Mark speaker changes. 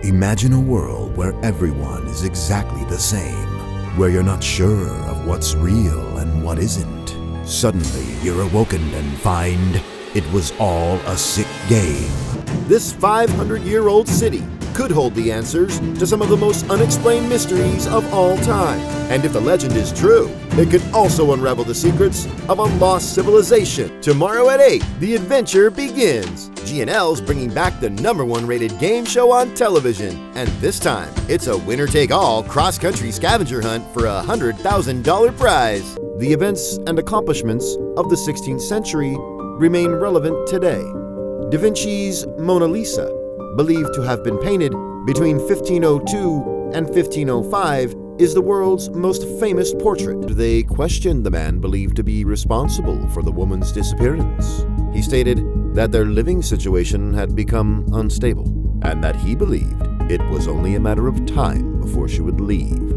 Speaker 1: Imagine a world where everyone is exactly the same, where you're not sure of what's real and what isn't. Suddenly, you're awoken and find it was all a sick game.
Speaker 2: This 500-year-old city could hold the answers to some of the most unexplained mysteries of all time. And if the legend is true, it could also unravel the secrets of a lost civilization. Tomorrow at 8, the adventure begins. GNL's bringing back the #1 rated game show on television. And this time, it's a winner-take-all cross-country scavenger hunt for a $100,000 prize. The events and accomplishments of the 16th century remain relevant today. Da Vinci's Mona Lisa, believed to have been painted between 1502 and 1505, is the world's most famous portrait. They questioned the man believed to be responsible for the woman's disappearance. He stated that their living situation had become unstable, and that he believed it was only a matter of time before she would leave.